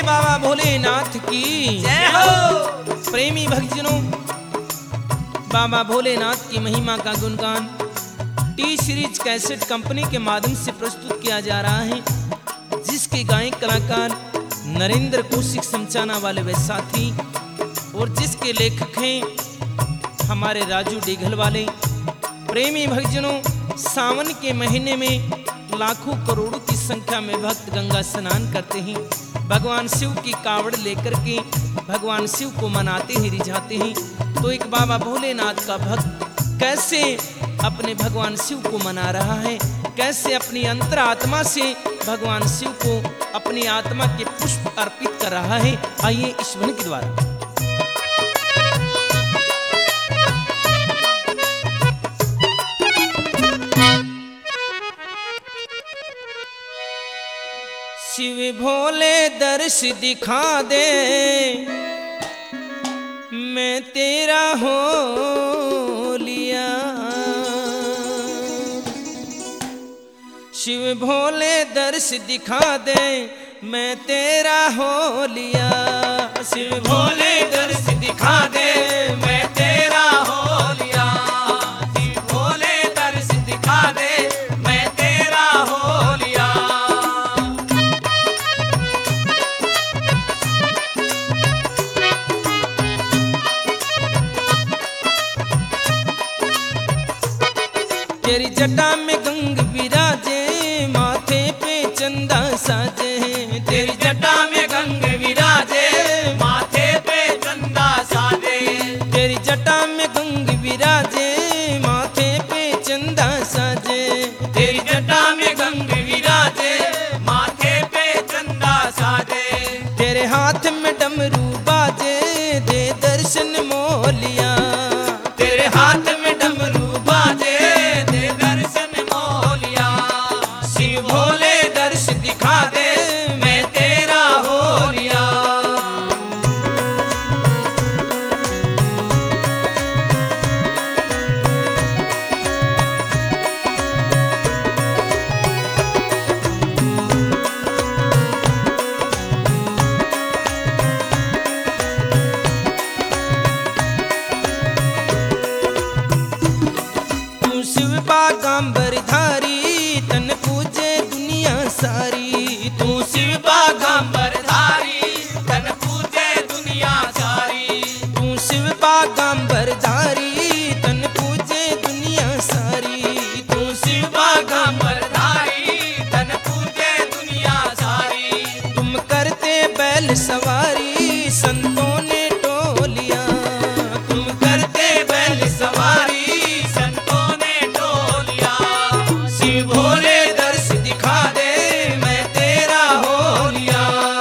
बाबा भोलेनाथ की जय हो। प्रेमी भक्तजनों, बाबा भोलेनाथ की महिमा का गुणगान टी सीरीज कैसेट कंपनी के माध्यम से प्रस्तुत किया जा रहा है, जिसके गायक कलाकार नरेंद्र कौशिक समचाना वाले वे साथी और जिसके लेखक हैं हमारे राजू डिघल वाले। प्रेमी भक्तजनों, सावन के महीने में लाखों करोड़ों की संख्या में भक्त गंगा स्नान करते हैं, भगवान शिव की कावड़ लेकर के भगवान शिव को मनाते हैं, रिझाते हैं। तो एक बाबा भोलेनाथ का भक्त कैसे अपने भगवान शिव को मना रहा है, कैसे अपनी अंतरात्मा से भगवान शिव को अपनी आत्मा के पुष्प अर्पित कर रहा है, आइए इस ध्वनि के द्वारा। शिव भोले दर्श दिखा दे, मैं तेरा हो लिया। शिव भोले दर्श दिखा दे, मैं तेरा हो लिया। शिव भोले दर्श दिखा दे, मैं तेरा हो लिया। शिव भोले दर्श दिखा दे, मैं तेरा हो लिया। तेरी जटा में गंग विराजे, माथे पे चंदा साजे। तेरी जटा में गंग विराजे, माथे पे चंदा साजे। तेरी जटा में गंग विराजे, माथे पे चंदा साजे। तेरी जटा में गंग विराजे, माथे पे चंदा साजे। तेरे हाथ में डमरू बाजे, दे दर्शन मोलिया। तेरे हाथ में डमरू बाजे, दे दर्शन मोलिया। शिव भोले दर्श दिखा दे, मैं तेरा हो लिया। तू शिव बागांबर धारी, तन पूजे दुनिया सारी। तू शिव बागांबर धारी, तन पूजे दुनिया सारी। तू शिव बागांबर धारी, तन पूजे दुनिया सारी। तू शिव बागांबर धारी, तन पूजे दुनिया सारी। तुम करते बैल सवारी, संतों ने टोलिया। तुम करते बैल सवारी, संतों ने टोलिया। शिव भोले दर्श दिखा दे, मैं तेरा हो लिया।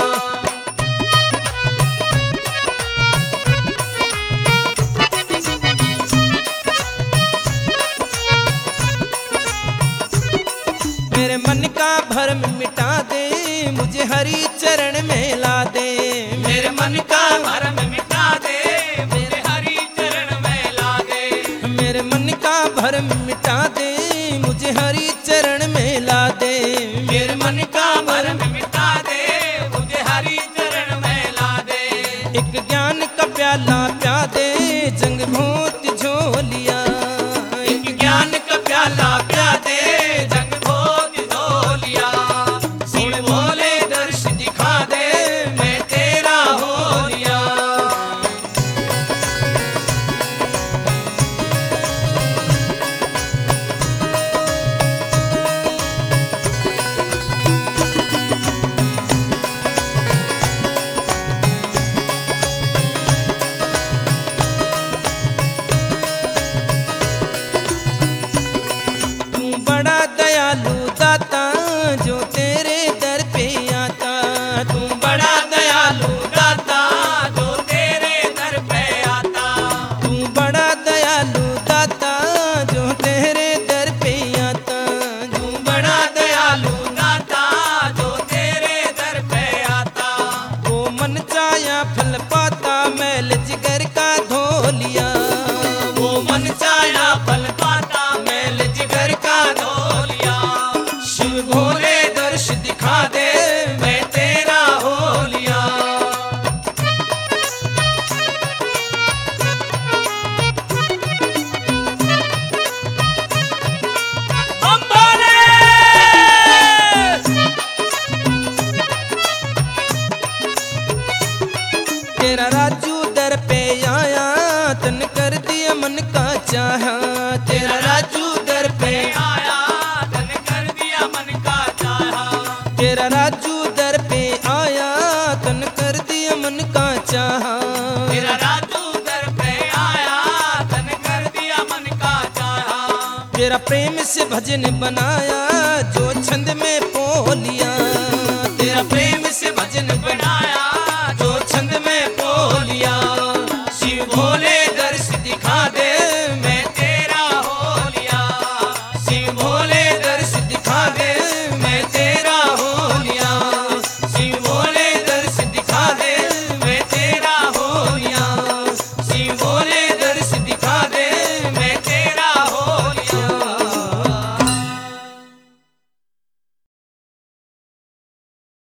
मेरे मन का भरम मिटा दे, मुझे हरि चरण में ला दे। मेरे मन का भरम मिटा दे, मुझे हरि चरण में ला दे। मेरे मन का भरम मिटा दे, मुझे हरि चरण में ला दे। मेरे मन का भरम मिटा दे, मुझे हरि चरण में ला दे। एक ज्ञान का प्याला प्या दे, जंग भोत झोलिया। एक ज्ञान का प्याला प्या दे, जंग भोत झोलिया। शिव भोले दर्श दिखा दे, मैं तेरा हो लिया। तू बड़ा दयालु दाता, जो तेरे दर पे आता। तू बड़ा दयालु दाता, जो तेरे दर पे आता। तू बड़ा दयालु दाता, जो तेरे दर पे आता। तू बड़ा दयालु दाता, जो तेरे दर पे आता। वो मन चाया फल पाता, मैल जिगर का धो लिया। वो मन चाया फल पाता, मैल जिगर का धो लिया। शिव भोले दर्श दिखा दे, मैं तेरा हो लिया। तेरा राजू दर पे आया तन कर दिया मन का चाहा। तेरा राजू दर पे आया तन कर दिया मन का चाहा। तेरा राजू दर पे आया तन कर दिया मन का चाहा। तेरा राजू दर पे आया तन कर दिया मन का चाहा। तेरा प्रेम से भजन बनाया जो छंद में पो लिया।